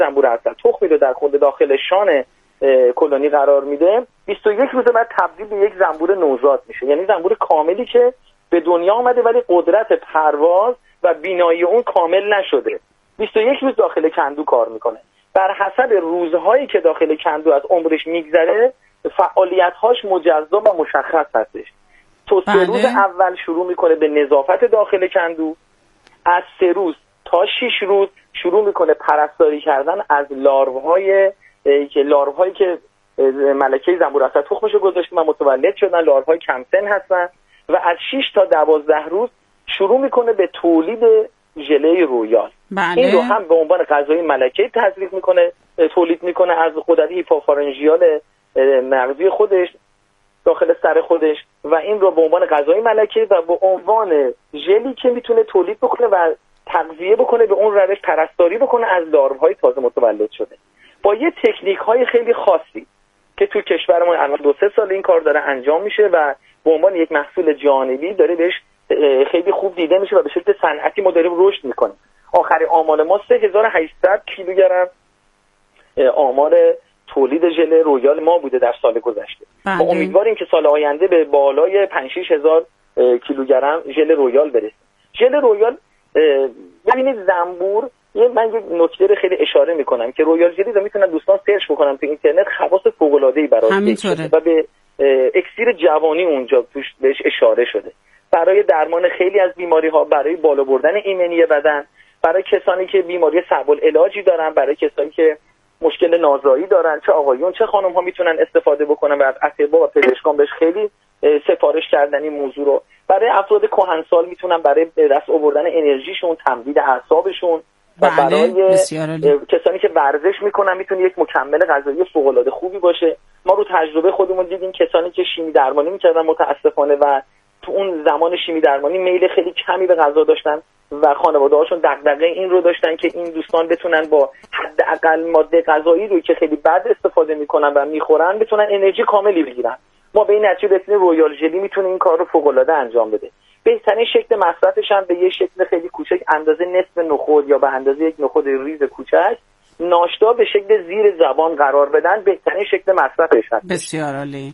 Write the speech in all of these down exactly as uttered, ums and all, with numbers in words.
زنبور عسل تخمی رو در خود داخل شان کلونی قرار میده، بیست و یک روز بعد تبدیل به یک زنبور نوزاد میشه. یعنی زنبور کاملی که به دنیا آمده ولی قدرت پرواز و بینایی اون کامل نشده. بیست و یک روز داخل کندو کار میکنه. بر حسب روزهایی که داخل کندو از عمرش میگذره فعالیت‌هاش مجزا و مشخص هستش. تو سه روز اول شروع میکنه به نظافت داخل کندو، از سه روز تا شش روز شروع میکنه پرستاری کردن از لاروهای که لاروهایی که ملکه زنبور عسل تخمشو گذاشتن و متولد شدن، لاروهای کم سن هستن، و از شش تا دوازده روز شروع میکنه به تولید ژله رویال. بله. این رو هم به عنوان غذای ملکه تزریق میکنه، تولید میکنه از غدد هیپوفارنژیال مغزی خودش داخل سر خودش، و این رو به عنوان غذای ملکه و به عنوان ژلی که میتونه تولید بکنه و تغذیه بکنه به اون روش پرستاری بکنه از لاروهای تازه متولد شده با یه تکنیک های خیلی خاصی که تو کشورمون الان دو سه سال این کار داره انجام میشه و به عنوان یک محصول جانبی داره بهش خیلی خوب دیده میشه و به شکل صنعتی ما داریم رشد میکنیم. آخر آمار ما سه هزار و هشتصد کیلوگرم آمار تولید ژله رویال ما بوده در سال گذشته. ما امیدواریم که سال آینده به بالای پنج شش هزار کیلوگرم ژله رویال برسیم. ژله رویال ببینید زنبور، یه من یک نکته رو خیلی اشاره میکنم که رویال ژلی رو میتونن دوستان سرچ بکنن تو اینترنت، خواص فوق العاده ای برای و به اکسیر جوانی اونجا توش بهش اشاره شده برای درمان خیلی از بیماری ها، برای بالا بردن ایمنی بدن، برای کسانی که بیماری صعب العلاجی دارن، برای کسانی که مشکل نازایی دارن، چه آقایون چه خانم ها میتونن استفاده بکنن و از اطباء و پزشکان بهش خیلی سفارش کردن این موضوع رو. برای افراد کهنسال میتونن برای دست آوردن انرژیشون، تمدید اعصابشون و برای کسانی که ورزش میکنن میتونه یک مکمل غذایی فوق العاده خوبی باشه. ما رو تجربه خودمون دیدیم کسانی که شیمی درمانی میکردن متاسفانه و تو اون زمان شیمی درمانی میل خیلی کمی به غذا داشتن و خانواده‌هاشون دغدغه این رو داشتن که این دوستان بتونن با حداقل ماده غذایی رو که خیلی بد استفاده میکنن و میخورن بتونن انرژی کاملی بگیرن. ما به این نتیجه رسیدیم رویال ژلی میتونه این کار رو فوق العاده انجام بده. بهترین شکل مصرفش هم به یه شکل خیلی کوچک اندازه نصف نخود یا به اندازه یک نخود ریز کوچک ناشتا به شکل زیر زبان قرار بدن بهترین شکل مصرفش هست. بسیار عالی.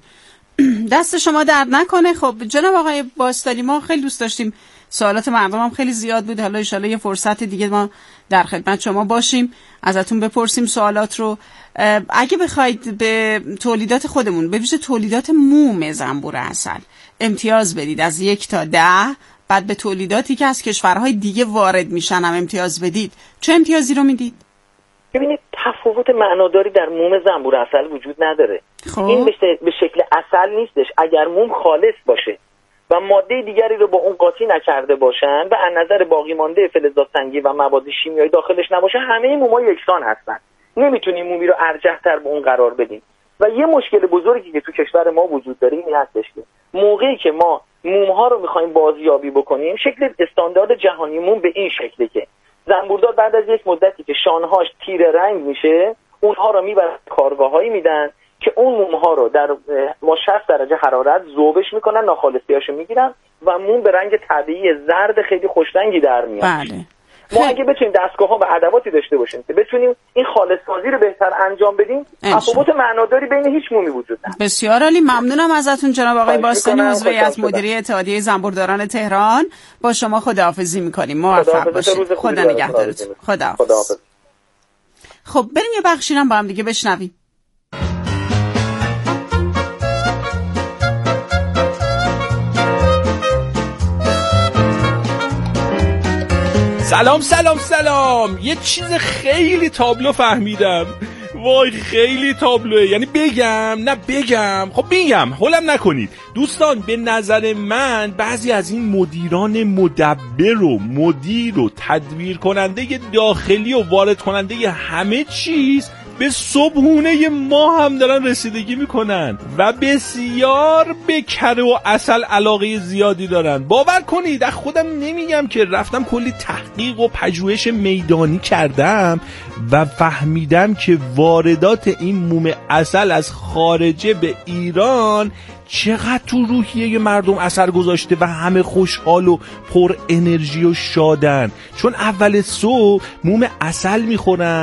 دست شما درد نکنه. خب جناب آقای باستانی، ما خیلی دوست داشتیم، سوالات مردم هم خیلی زیاد بود، حالا ان شاءالله یه فرصت دیگه ما در خدمت شما باشیم ازتون بپرسیم سوالات رو. اگه بخواید به تولیدات خودمون، به ویژه تولیدات موم زنبور عسل امتیاز بدید از یک تا ده، بعد به تولیداتی که از کشورهای دیگه وارد میشن هم امتیاز بدید، چه امتیازی رو میدید؟ ببینید تفاوت معناداری در موم زنبور عسل وجود نداره. خب. این به شکل عسل نیستش. اگر موم خالص باشه و ماده دیگری رو با اون قاطی نکرده باشن و از نظر باقی مانده فلزات سنگی و مواد شیمیایی داخلش نباشه، همه موم‌ها یکسان هستن. نمیتونیم مومی رو ارجح‌تر به اون قرار بدیم. و یه مشکل بزرگی که تو کشور ما وجود داره این هستش که موقعی که ما موم‌ها رو می‌خوایم بازیابی بکنیم، شکل استاندارد جهانی موم به این شکله که زنبوردار بعد از یک مدتی که شانهاش تیره رنگ میشه، اونها رو میبرن کارگاهایی میدن که اون موم‌ها رو در با شصت درجه حرارت ذوبش میکنن، ناخالصیاشو میگیرن و موم به رنگ طبیعی زرد خیلی خوش رنگی در میاد. بله. ما اگه بتونیم دستگاه‌ها و ادواتی داشته باشیم که بتونیم این خالص سازی رو بهتر انجام بدیم، تفاوت معناداری بین هیچ مومی وجود نداره. بسیار عالی، ممنونم ازتون جناب آقای باستانی، عضو هیئت مدیره اتحادیه زنبورداران تهران. با شما خداحافظی می‌کنیم. موفق باشید. خدا نگهدارتون. خداحافظ. خب بریم یه بخشی هم با هم دیگه بشنویم. سلام سلام سلام. یه چیز خیلی تابلو فهمیدم. وای خیلی تابلوه. یعنی بگم نه بگم خب بگم هولم نکنید دوستان. به نظر من بعضی از این مدیران مدبر و مدیر و تدبیر کننده داخلی و وارد کننده همه چیز به صبحونه ما هم دارن رسیدگی میکنن و بسیار به کره و عسل علاقه زیادی دارن. باور کنید از خودم نمیگم که رفتم کلی تحقیق و پژوهش میدانی کردم و فهمیدم که واردات این موم عسل از خارجه به ایران چقدر تو روحیه مردم اثر گذاشته و همه خوشحال و پر انرژی و شادن، چون اول صبح موم عسل میخورن،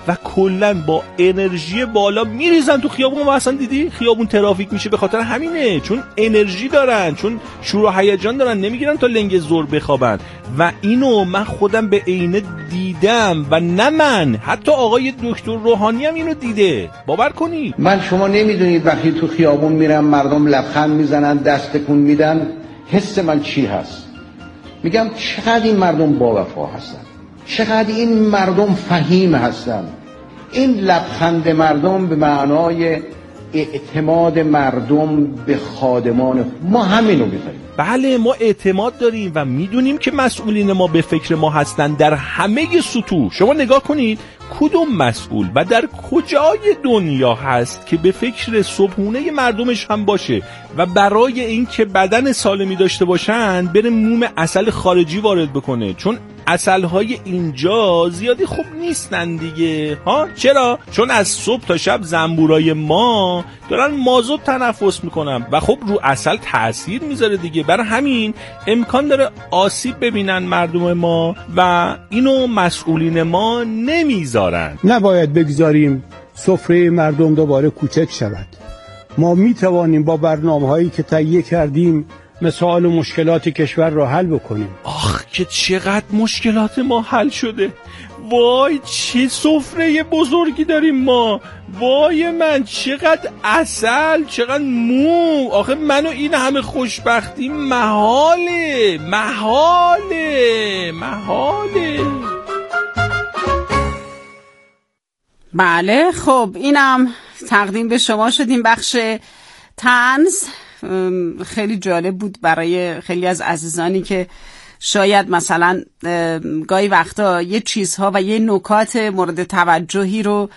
و کلا با انرژی بالا میریزن تو خیابون. و اصلا دیدی خیابون ترافیک میشه به خاطر همینه، چون انرژی دارن، چون شور و هیجان دارن، نمیگیرن تا لنگ زور بخوابن. و اینو من خودم به عینه دیدم و نه من، حتی آقای دکتر روحانی هم اینو دیده، باور کنید. من شما نمیدونید وقتی تو خیابون میرم مردم لبخند میزنن، دست تکون میدن، حس من چی هست؟ میگم چقدر این مردم با وفا هستن، چقدر این مردم فهیم هستن. این لبخند مردم به معنای اعتماد مردم به خادمان ما همینو می‌ذاریم. بله ما اعتماد داریم و میدونیم که مسئولین ما به فکر ما هستن در همه سطوح. شما نگاه کنید کدوم مسئول و در کجای دنیا هست که به فکر صبحونه مردمش هم باشه و برای این که بدن سالمی داشته باشن بره موم عسل خارجی وارد بکنه؟ چون عسل‌های اینجا زیادی خوب نیستن دیگه ها. چرا؟ چون از صبح تا شب زنبورای ما دارن مازوت تنفس میکنن و خب رو عسل تأثیر میذاره دیگه. برای همین امکان داره آسیب ببینن مردم ما و اینو مسئولین ما نمیذارن. نباید بگذاریم سفره مردم دوباره کوچک شود. ما میتوانیم با برنامه‌هایی که تهیه کردیم مسائل و مشکلات کشور را حل بکنیم. آخ که چقدر مشکلات ما حل شده. وای چه سفره بزرگی داریم ما. وای من چقدر عسل، چقدر مو. آخه من و این همه خوشبختی محاله محاله محاله. بله خب اینم تقدیم به شما شدیم بخش طنز. خیلی جالب بود برای خیلی از عزیزانی که شاید مثلا گاهی وقتا یه چیزها و یه نکات مورد توجهی رو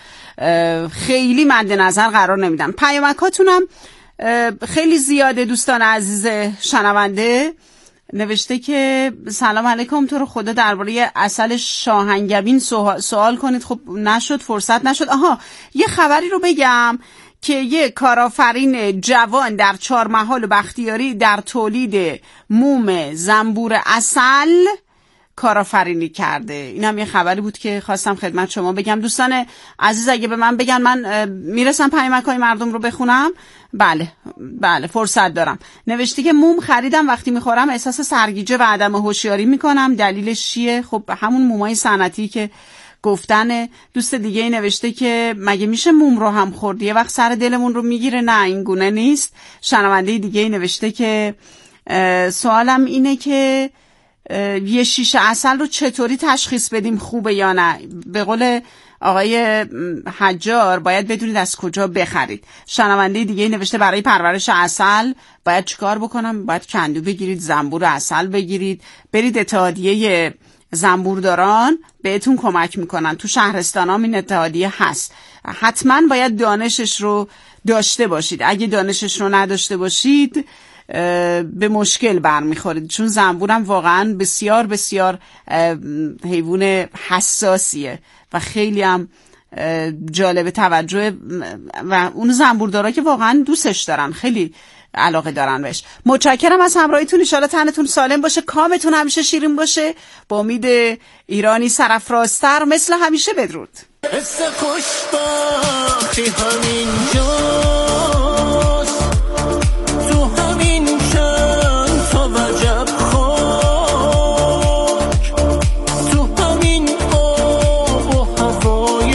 خیلی مد نظر قرار نمیدن. پیامکاتونم خیلی زیاده. دوستان عزیز شنونده نوشته که سلام علیکم، تو رو خدا درباره عسل شاهنگبین سوال کنید. خب نشد، فرصت نشد. آها یه خبری رو بگم که یک کارآفرین جوان در چهارمحال و بختیاری در تولید موم زنبور عسل کارآفرینی کرده. این هم یه خبری بود که خواستم خدمت شما بگم. دوستان عزیز اگه به من بگن من میرسم پیامک‌های مردم رو بخونم. بله بله فرصت دارم. نوشته که موم خریدم، وقتی میخورم احساس سرگیجه و عدم هوشیاری میکنم. دلیلش چیه؟ خب همون مومای صنعتی که گفتن. دوست دیگه ای نوشته که مگه میشه موم رو هم خورد یه وقت سر دلمون رو میگیره؟ نه این گونه نیست. شنونده دیگه ای نوشته که سوالم اینه که یه شیشه عسل رو چطوری تشخیص بدیم خوبه یا نه؟ به قول آقای حجار باید بدونید از کجا بخرید. شنونده دیگه ای نوشته برای پرورش عسل باید چیکار بکنم؟ باید کندو بگیرید، زنبور عسل بگیرید، برید اتحادیه زنبورداران بهتون کمک میکنن. تو شهرستان هم این اتحادیه هست. حتما باید دانشش رو داشته باشید. اگه دانشش رو نداشته باشید به مشکل برمیخورید، چون زنبورم واقعا بسیار بسیار حیوان حساسیه و خیلی هم جالب توجه و اون زنبوردارا که واقعا دوستش دارن، خیلی علاقه دارن بهش. متشکرم از همراهیتون. ان شاءالله تنتون سالم باشه، کامتون همیشه شیرین باشه. با امید ایرانی سرافرازتر مثل همیشه. بدرود. حس خوشبختی همینجاست، تو همین چند تا وجب خاک، تو همین آب و هوای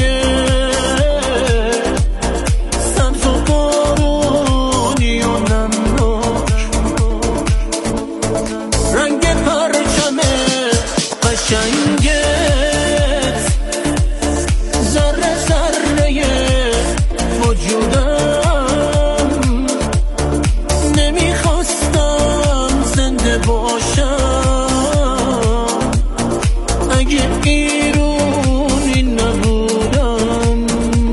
سبز و بارونی و نمناک، رنگ پرچم قشنگت ذره ذره وجودم، نمیخواستم زنده باشم اگه ایرونی نبودم.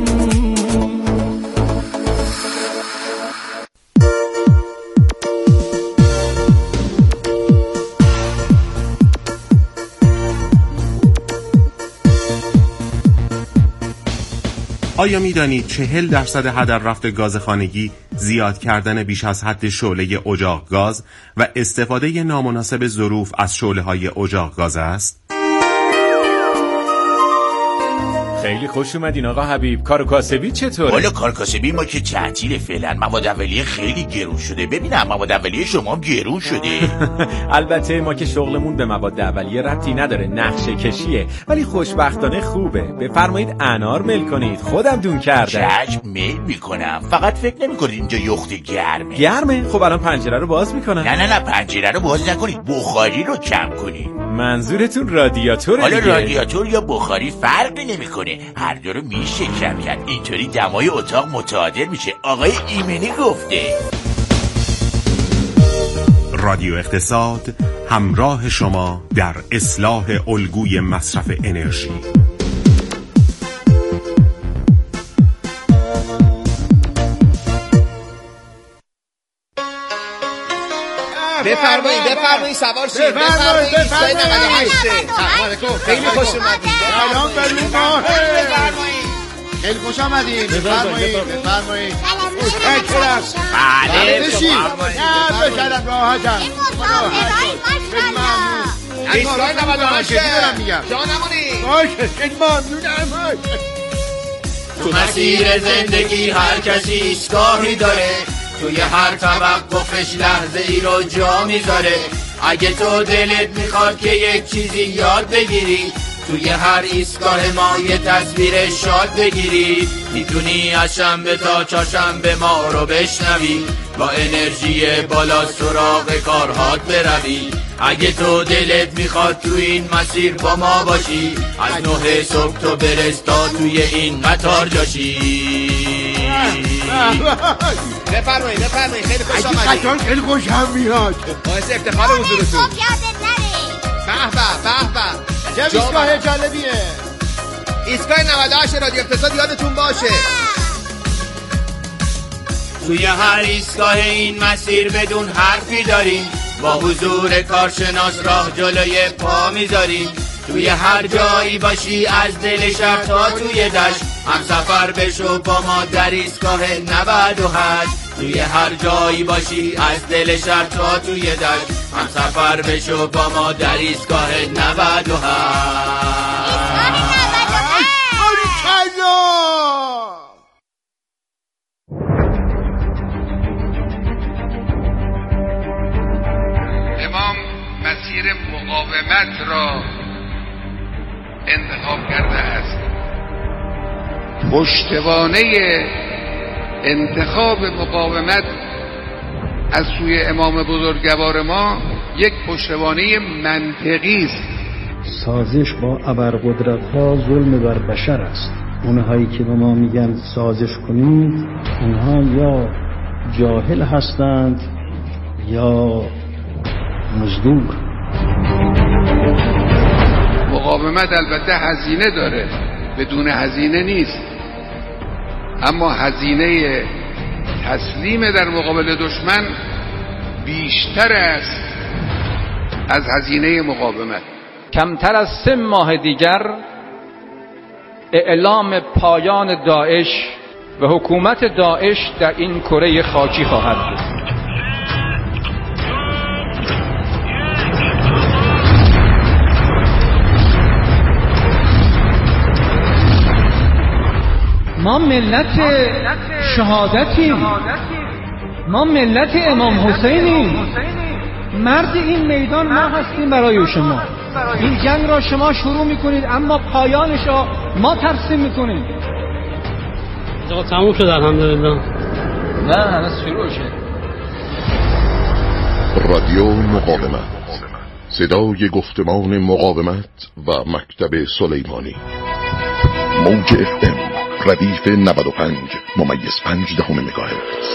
آیا می دانید چهل درصد هدر رفت گاز خانگی زیاد کردن بیش از حد شعله اجاق گاز و استفاده نامناسب ظروف از شعله های اجاق گاز است؟ خیلی خوش اومدین آقا حبیب. کار و کاسبی چطوره؟ والا کار کاسبی ما که تعطیل فعلا. مواد اولیه خیلی گرون شده. ببینم مواد اولیه شما گرون شده. البته ما که شغلمون به مواد اولیه ربطی نداره، نقشه کشیه، ولی خوشبختانه خوبه. بفرمایید انار میل کنید، خودم دون کردم. چشم میل میکنم، فقط فکر نمیکنید اینجا یخت گرمه؟ گرمه؟ خب الان پنجره رو باز میکنم. نه نه نه پنجره رو باز نکنید، بخاری رو کم کنید. منظورتون رادیاتوره دیگه؟ حالا رادیاتور یا بخاری فرقی نمیکنه، هر دو رو میشه کم کرد. اینطوری دمای اتاق متعادل میشه. آقای ایمنی گفته. رادیو اقتصاد همراه شما در اصلاح الگوی مصرف انرژی. بفرمایید بفرمایید سوار شید. بفرمایید بفرمایید. خیلی خوش اومدید. سلام بفرمایید. بفرمایید. خیلی خوش آمدید. بفرمایید بفرمایید. متشکرم. بله بشین. نه بشرم راحتم. ایستگاه نود و هشت دارم میگم. جا نمونید. باشه خیلی ممنونم. تو مسیر زندگی هر کسی ایستگاهی داره، توی هر توقفش لحظه ای رو جا میذاره. اگه تو دلت میخواد که یک چیزی یاد بگیری، توی هر ایستگاه ما یه تصویر شاد بگیری. میتونی از شنبه تا چهارشنبه ما رو بشنوی، با انرژی بالا سراغ کارهات بروی. اگه تو دلت میخواد تو این مسیر با ما باشی، از نه صبح تو برس تا توی این قطار جاشی. بفرمایید بفرمایید. خیلی خوش آمدید. قطار خیلی خوشم میاد. باعث افتخار حضورتون. به به به به. چه ایستگاه جالبیه. ایستگاه نود و هشت رادیو اقتصاد یادتون باشه. توی هر ایستگاه این مسیر بدون حرفی داریم، با حضور کارشناس راه جلوی پا میذاریم. توی هر جایی باشی از دل شهر تا توی دشت، هم سفر بشو با ما در ایستگاه نود و هشت. توی هر جایی باشی از دل شهر تا توی دشت، هم سفر بشو با ما در ایستگاه نود و هشت. امام مسیر مقاومت را انتخاب کرده است. پشتوانه انتخاب مقاومت از سوی امام بزرگوار ما یک پشتوانه منطقی است. سازش با ابرقدرت‌ها ظلم بر بشر است. اونهایی که به ما میگن سازش کنید، اونها یا جاهل هستند یا مزدور. مقاومت البته هزینه داره، بدون هزینه نیست، اما هزینه تسلیم در مقابل دشمن بیشتر است از هزینه مقاومت. کمتر از سه ماه دیگر اعلام پایان داعش و حکومت داعش در این کره خاکی خواهد بود. ما ملت شهادتیم، ما ملت امام حسینیم. مرد این میدان ما هستیم برای شما. این جنگ را شما شروع میکنید اما پایانش را ما ترسیم میکنیم. آقا تموم شد الحمدلله. نه هنوز شروع شد. رادیو مقاومت، صدای گفتمان مقاومت و مکتب سلیمانی. موج اف ام ردیف نود و پنج ممیز پنج دهم مگاهرتز.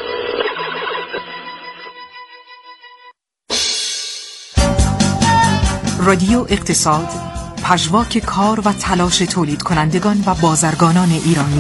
رادیو اقتصاد، پژواک کار و تلاش تولید کنندگان و بازرگانان ایرانی.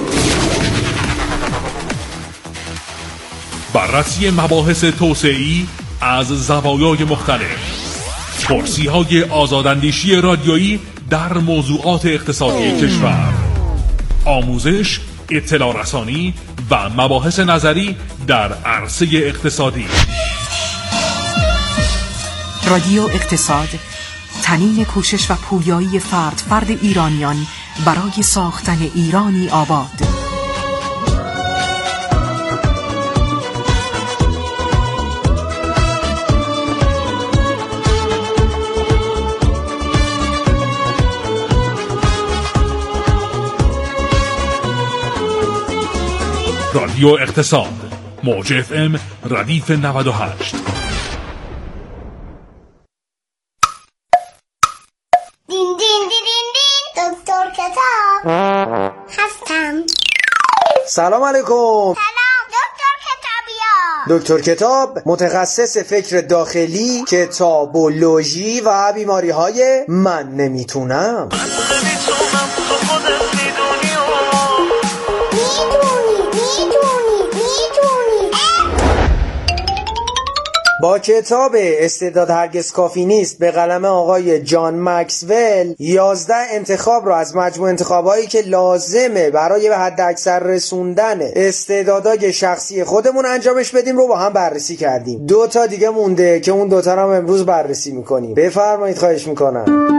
بررسی مباحث توسعه‌ای از زوایای مختلف، پرسی‌های آزاداندیشی رادیویی در موضوعات اقتصادی کشور، آموزش، اطلاع رسانی و مباحث نظری در عرصه اقتصادی. رادیو اقتصاد، تنین کوشش و پویایی فرد فرد ایرانیان برای ساختن ایرانی آباد. رادیو اقتصاد موج اف ام ردیف نود و هشت. دین دین دین دین دین دکتر کتاب هستم. سلام علیکم. سلام دکتر کتابیا. دکتر کتاب متخصص فکر داخلی، کتابولوژی و بیماری های من نمیتونم. با کتاب استعداد هرگز کافی نیست به قلم آقای جان مکسول یازده انتخاب رو از مجموع انتخابایی که لازمه برای به حد اکثر رسوندن استعدادهای شخصی خودمون انجامش بدیم رو با هم بررسی کردیم. دو تا دیگه مونده که اون دوتا رو هم امروز بررسی میکنیم. بفرمایید، خواهش میکنم.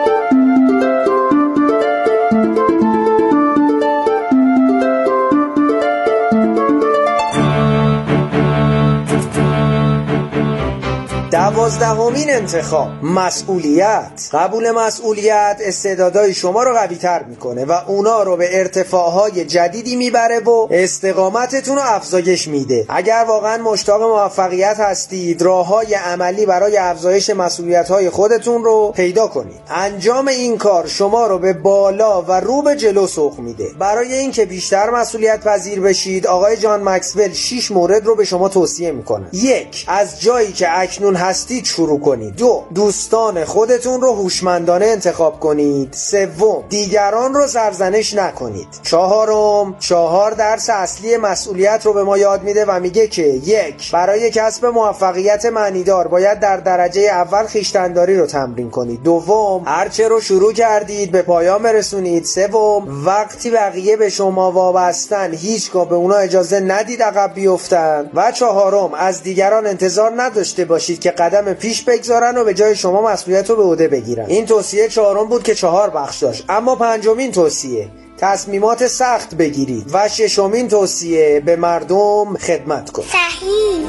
دوازدهمین انتخاب، مسئولیت. قبول مسئولیت استعدادهای شما رو قوی تر میکنه و اونا رو به ارتفاعهای جدیدی میبره و استقامتتون رو افزایش میده. اگر واقعا مشتاق موفقیت هستید، راههای عملی برای افزایش مسئولیت‌های خودتون رو پیدا کنید. انجام این کار شما رو به بالا و رو به جلو سوق میده. برای اینکه بیشتر مسئولیت پذیر بشید، آقای جان مکسول شش مورد رو به شما توصیه میکنه. یک، از جایی که اکنون هستید شروع کنید. دو، دوستان خودتون رو هوشمندانه انتخاب کنید. سوم، دیگران رو سرزنش نکنید. چهارم، چهار درس اصلی مسئولیت رو به ما یاد میده و میگه که یک، برای کسب موفقیت معنیدار باید در درجه اول خویشتن‌داری رو تمرین کنید. دوم، هرچه رو شروع کردید به پایان برسونید. سوم، وقتی بقیه به شما وابستن هیچگاه به اونا اجازه ندید عقب بیفتن. و چهارم، از دیگران انتظار نداشته باشید که قدم پیش بگذارن و به جای شما مسئولیت رو به عهده بگیرن. این توصیه چهارم بود که چهار بخش داشت. اما پنجمین توصیه، تصمیمات سخت بگیرید. و ششمین توصیه، به مردم خدمت کنید. صحیح.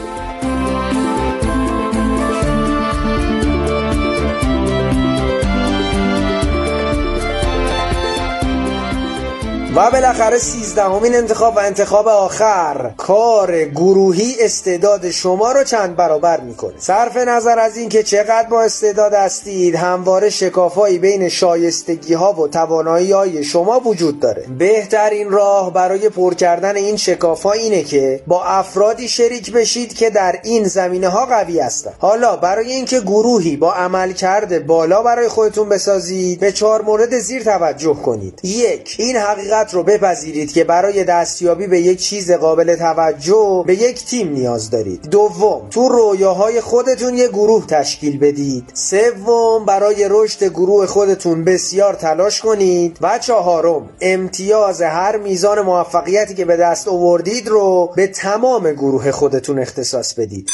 و بالاخره سیزدهمین انتخاب و انتخاب آخر، کار گروهی استعداد شما رو چند برابر میکنه. صرف نظر از این که چقدر با استعداد هستید، همواره شکافایی بین شایستگی ها و توانایی های شما وجود داره. بهترین راه برای پر کردن این شکافا اینه که با افرادی شریک بشید که در این زمینه ها قوی هستن. حالا برای اینکه گروهی با عملکرد بالا برای خودتون بسازید، به چهار مورد زیر توجه کنید. یک، این حقیقت رو بپذیرید که برای دستیابی به یک چیز قابل توجه به یک تیم نیاز دارید. دوم، تو رویاهای خودتون یک گروه تشکیل بدید. سوم، برای رشد گروه خودتون بسیار تلاش کنید. و چهارم، امتیاز هر میزان موفقیتی که به دست آوردید رو به تمام گروه خودتون اختصاص بدید.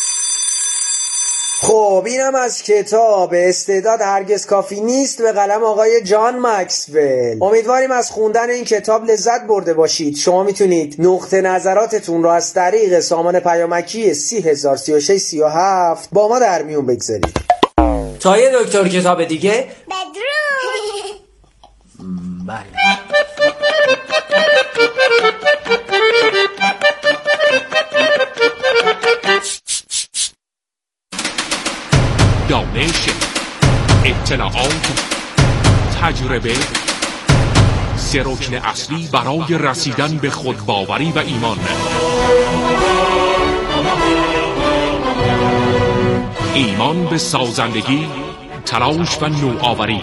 خب اینم از کتاب استعداد هرگز کافی نیست به قلم آقای جان مکسول. امیدواریم از خوندن این کتاب لذت برده باشید. شما میتونید نقطه نظراتتون رو از طریق سامان پیامکی سی هزار سی و شش سی و هفت با ما در میون بگذارید. تا یه دکتر کتاب دیگه بدرود. بله. دانش، اطلاعات، تجربه، سه رکن اصلی برای رسیدن به خودباوری و ایمان. ایمان به سازندگی، تلاش و نوآوری.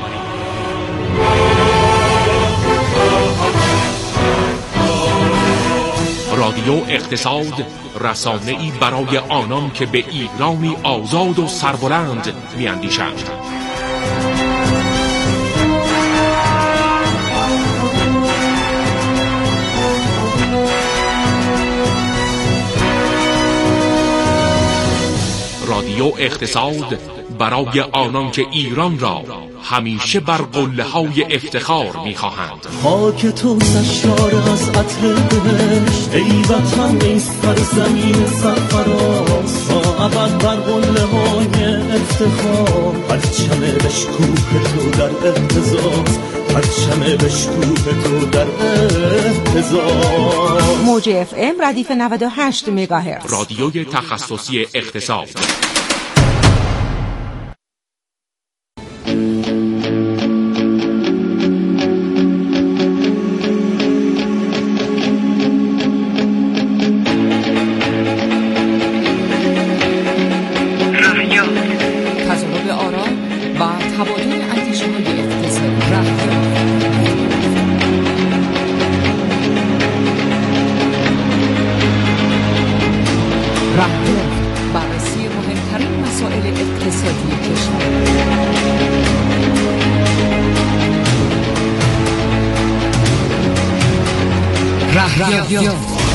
رادیو اقتصاد، رسانه‌ای برای آنان که به ایرانی آزاد و سربلند می‌اندیشند. رادیو اقتصاد برای آنان که ایران را همیشه بر قله‌های افتخار می‌خواهند. خاک تو سشار از عطر بهشت، ای وطن ای سرزمین سرفراز، تا ابد بر قله‌های افتخار، پرچم بشکوه تو در اهتزاز، پرچم بشکوه تو در اهتزاز. موج اف ام ردیف نود و هشت مگاهرتز، رادیوی تخصصی اقتصاد. تضارب آرا و تبادل اندیشه‌های اقتصادی. رهبر بررسی مهمترین مسائل اقتصادی کشور. رهیافت.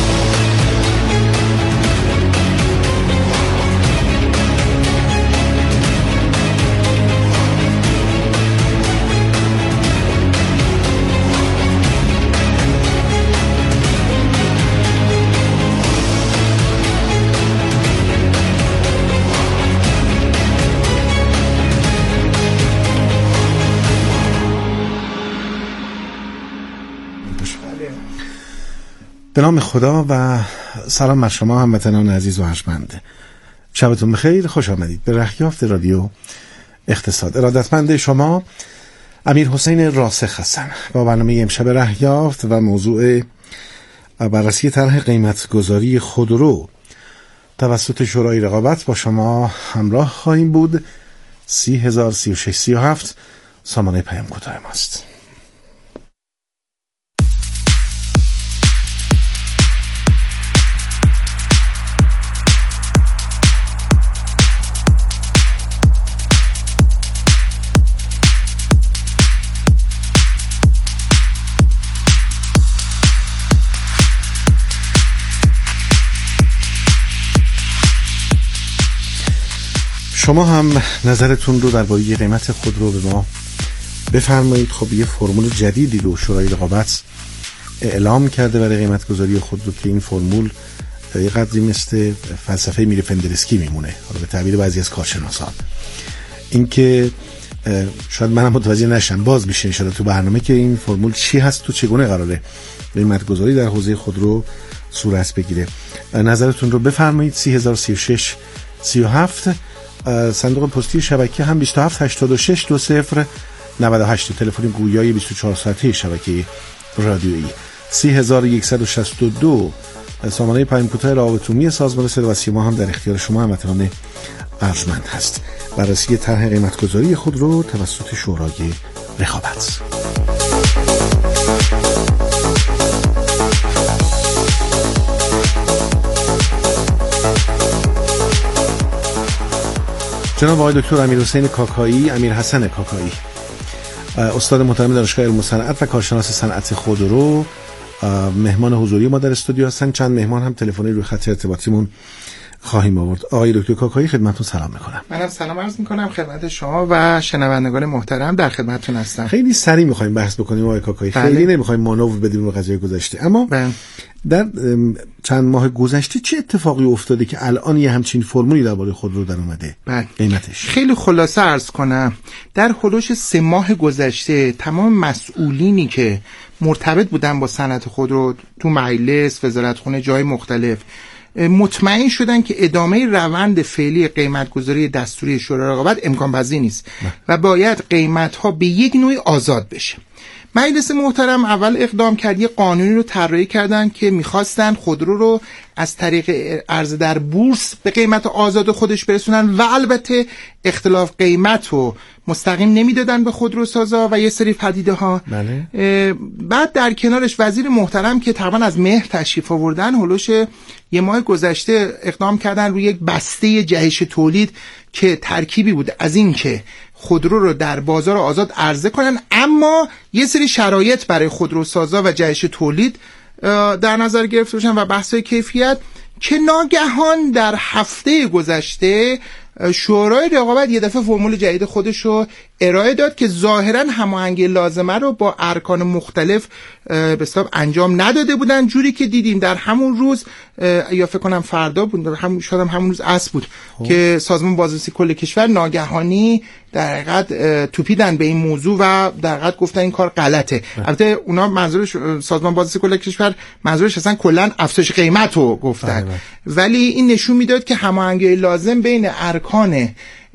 به نام خدا و سلام بر شما هموطنان عزیز و ارجمند. شبتون بخیر، خوش آمدید به رهیافت رادیو اقتصاد. ارادتمند شما امیر حسین راسخ هستم با برنامه امشب رهیافت و موضوع بررسی طرح قیمت گذاری خودرو توسط شورای رقابت با شما همراه خواهیم بود. سی هزار سی و شش سی و هفت سامانه پیام کوتاه ماست. شما هم نظرتون رو درباره قیمت خودرو به ما بفرمایید. خب یه فرمول جدیدی رو شورای رقابت اعلام کرده برای قیمت گذاری خودرو که این فرمول یه قدری مثل فلسفه میری فندرسکی میمونه، حالا به تعبیر بعضی از کارشناسان. این که شاید منم متوجه نشم، باز میشه ان شاءالله تو برنامه که این فرمول چی هست و چگونه قراره قیمت گذاری در حوزه خودرو صورت بگیره. نظرتون رو بفرمایید. سی هزار سی و شش سی و هفت صندوق پستی شبکه هم بیست و هفت هشتاد و شش دو صفر نود و هشت، تلفن گویای بیست و چهار ساعته شبکه رادیویی. سی هزار و صد و شصت و دو سامانه پیام کوتاه راهاتومی سازمان صدا و سیما هم در اختیار شما هموطنان ارجمند هست. بررسی طرح قیمت‌گذاری خودرو توسط شورای رقابت. جناب آقای دکتر امیر حسین کاکایی، امیر حسن کاکایی، استاد محترم دانشگاه علوم و صنعت و کارشناس صنعت خودرو، مهمان حضوری ما در استودیو هستن. چند مهمان هم تلفنی روی خط ارتباطیمون خواهیم آورد. آقای دکتر کاکایی خدمتتون سلام میکنم. منم سلام عرض میکنم خدمت شما و شنوندگان محترم، در خدمتتون هستم. خیلی سریع میخوایم بحث بکنیم آقای کاکایی. بله. خیلی نمیخوایم مانور بدیم رو قضیه گذشته، اما بله. در چند ماه گذشته چه اتفاقی افتاده که الان یه همچین فرمولی درباره خودرو در اومده؟ بله. قیمتش خیلی خلاصه عرض کنم، در حدود سه ماه گذشته تمام مسئولینی که مرتبط بودن با صنعت خودرو تو مجلس، وزارتخونه، جای مختلف مطمئن شدن که ادامه روند فعلی قیمت‌گذاری دستوری شورای رقابت امکان پذیر نیست و باید قیمت‌ها به یک نوعی آزاد بشه. مجلس محترم اول اقدام کرد، یه قانونی رو طراحی کردن که میخواستن خودرو رو از طریق عرضه در بورس به قیمت آزاد خودش برسونن و البته اختلاف قیمت رو مستقیم نمیدادن به خودروسازا و یه سری پدیده ها. بله. بعد در کنارش وزیر محترم که تقریبا از مهر تشریف آوردن، هلوش یه ماه گذشته اقدام کردن روی یک بسته جهش تولید که ترکیبی بود از این که خودرو رو در بازار آزاد عرضه کنن، اما یه سری شرایط برای خودروسازا و جهش تولید در نظر گرفته باشن و بحث‌های کیفیت، که ناگهان در هفته گذشته شورای رقابت یه دفعه فرمول جدید خودش رو ارائه داد که ظاهرا هماهنگی لازمه رو با ارکان مختلف به اصطلاح انجام نداده بودن، جوری که دیدیم در همون روز یا فکر کنم فردا بود، هم شاید همون روز عصر بود خوب. که سازمان بازرسی کل کشور ناگهانی در حقیقت توپیدن به این موضوع و در حقیقت گفتن این کار غلطه. البته اونا منظورش سازمان بازرسی کل کشور منظورش اصلا کلا افزایش قیمت رو گفتن، ولی این نشون میداد که هماهنگی لازم بین ارکان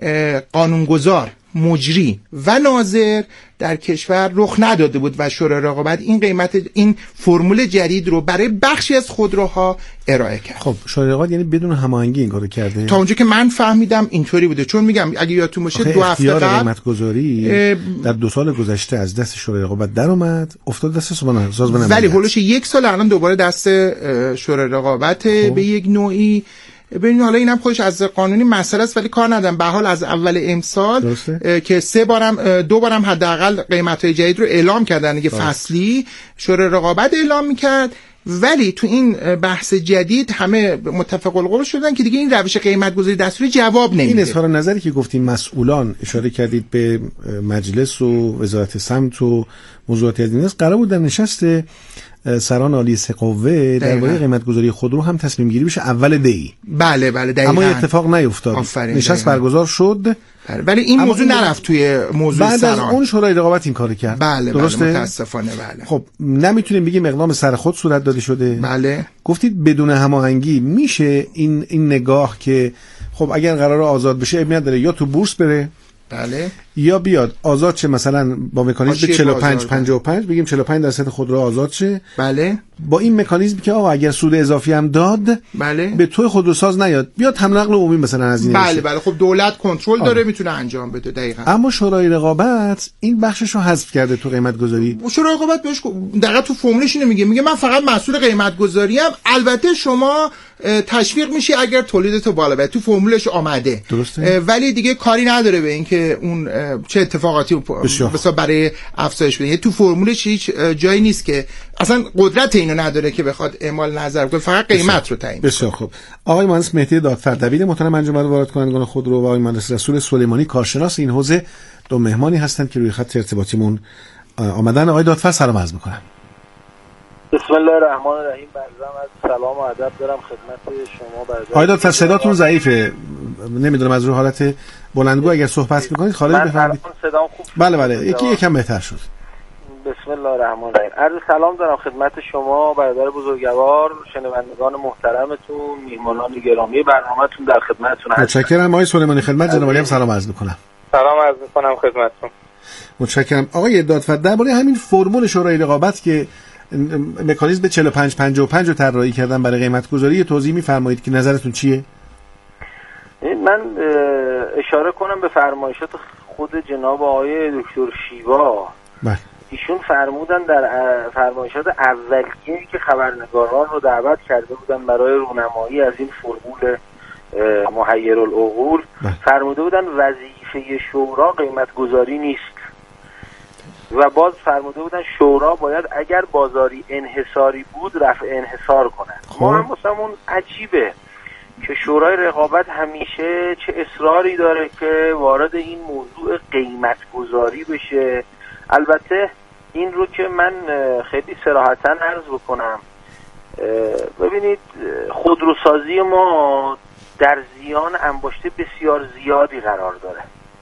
قانونگذار، مجری و ناظر در کشور رخ نداده بود و شورای رقابت این قیمت این فرمول جدید رو برای بخشی از خودروها ارائه کرد. خب شورای رقابت یعنی بدون هماهنگی این کارو کرده؟ تا اونجا که من فهمیدم اینطوری بوده، چون میگم اگه یادتون باشه دو هفته قبل قیمت گذاری در دو سال گذشته از دست شورای رقابت در اومد افتاد دست سازمان سازمان ولی هولوش یک سال الان دوباره دست شورای رقابت به یک نوعی. ببینید حالا اینم خودش از قانونی مسئله است ولی کار ندارم. به حال از اول امسال که سه بارم دو بارم حداقل قیمت‌های جدید رو اعلام کردن دیگه، فصلی شورای رقابت اعلام می‌کرد، ولی تو این بحث جدید همه متفق القول شدن که دیگه این روش قیمت گذاری دستوری جواب نمیده. این اظهار نظری که گفتیم مسئولان اشاره کردید به مجلس و وزارت سمت و موضوعاتی از این است، قرار بود در نشست سران عالی سه قوه درباره قیمت گذاری خودرو هم تصمیم گیری بشه اول دی. بله بله دقیقاً. اما اتفاق نیفتاد. نشست برگزار شد ولی این موضوع نرفت توی موضوع بعد سران. از اون شورای رقابت این کارو کرد. بله درسته؟ بله متاسفانه بله. خب نمیتونیم بگیم اقدام سر خود صورت داده شده. بله. گفتید بدون هماهنگی میشه این این نگاه که خب اگر قرار آزاد بشه اب نداره یا تو بورس بره، بله، یا بیاد آزاد شه مثلا با مکانیزم چهل و پنج پنجاه و پنج بگیم چهل و پنج درصد خودرو آزاد شه. بله. با این مکانیزم که آقا اگر سود اضافی هم داد بله به توی خودروساز نیاد، بیاد حمل نقل عمومی مثلا از این بله بله خب دولت کنترل داره میتونه انجام بده. دقیقاً. اما شورای رقابت این بخشش رو حذف کرده تو قیمت گذاری. شورای رقابت بهش دقیقاً تو فرمولش اینو میگه، میگه من فقط مسئول قیمت گذاری ام، البته شما تشویق میشی اگر تولیدتو بالا بره، تو فرمولش آمده. درسته. ولی دیگه کاری نداره به اینکه اون چه اتفاقاتی بسا برای افزایش بده. تو فرمولش هیچ جایی نیست که اصلا قدرت اینو نداره که بخواد اعمال نظر کنه، فقط قیمت رو تعیین. بسیار خوب. آقای مهندس مهدی دادفر دبیر محترم انجمن وارد کنندگان خودرو و آقای مهندس رسول سلیمانی کارشناس این حوزه دو مهمانی هستند که روی خط ارتباطیمون آمدن. آقای دادفر سلام عرض می‌کنم. بسم الله الرحمن الرحیم. برزم از سلام و ادب دارم خدمت شما. برزم آقای دادفر صداتون ضعیفه، نمیدونم از رو حالت بلندگو اگر صحبت می‌کنید خارج بفرمایید. من صدام خوب بله بله یکی یکم بهتر شد. بسم الله الرحمن الرحیم. عرض سلام دارم خدمت شما برادر بزرگوار، شنوندگان محترمتون، میهمانان گرامی برنامه‌تون در خدمتتون هستم. متشکرم. آقای سلیمانی خدمت جناب عالی هم سلام عرض می‌کنم. سلام عرض می‌کنم خدمتتون. متشکرم. آقای دادفر درباره همین فرمول شورای رقابت که مکانیزم چهل و پنج پنجاه و پنج رو طراحی کردن برای قیمت گذاری توضیح می‌فرمایید که نظرتون چیه؟ من اشاره کنم به فرمایشات خود جناب آقای دکتر شیوا. بله. ایشون فرمودن در فرمایشات اولیه‌ای که خبرنگاران رو دعوت کرده بودن برای رونمایی از این فرمول محیرالعقول، فرموده بودن وظیفه شورا قیمت گذاری نیست و باز فرموده بودن شورا باید اگر بازاری انحصاری بود رفع انحصار کنند. ما هم واسمون عجیبه که شورای رقابت همیشه چه اصراری داره که وارد این موضوع قیمت گذاری بشه. البته این رو که من خیلی صراحتاً عرض بکنم، ببینید خودروسازی ما در زیان انباشته بسیار زیادی قرار داره.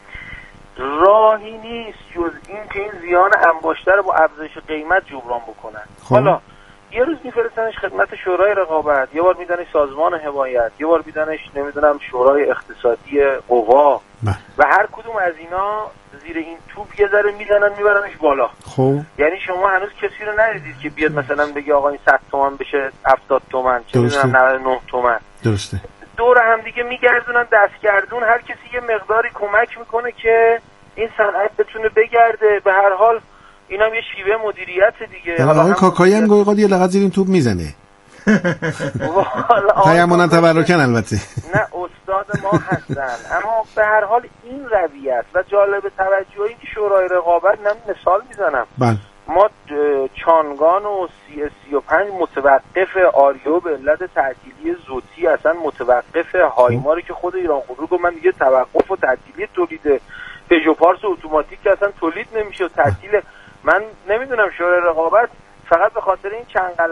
راهی نیست جز این که این زیان انباشته رو با افزایش قیمت جبران بکنن. حالا یه روز میفرستنش خدمت شورای رقابت، یه بار میدنش سازمان حمایت، یه بار میدنش نمیدونم شورای اقتصادی قوا و هر کدوم از اینا زیر این توپ یه ذره میزنن میبرنش بالا. خب یعنی شما هنوز کسی رو ندیدید که بیاد مثلا بگه آقا این صد تومن بشه هفتاد تومن، چه میدونم نود و نه تومن. درسته. دور هم دیگه میگردونن دستگردون، هر کسی یه مقداری کمک میکنه که این صنعت بتونه بگرده. به هر حال اینم یه شیوه مدیریت دیگه. حالا آقای کاکایی هم گاهی اوقات یه لغت زیر این توپ میزنه. پیامونن تبرکن البته. نه استاد ما هستن، اما به هر حال این رویه است و جالب توجه این که شورای رقابت من مثال میزنم. بله. ما چانگان و سی سی و پنج متوقف، آریو به علت تعطیلی زوتی اصلا متوقف، هایماری که خود ایران خودرو گفت من دیگه توقف و تعطیلی تولید پژو پارس اتوماتیک که اصلا تولید نمیشه و تعطیل. من نمیدونم شورای رقابت فقط به خاطر این چند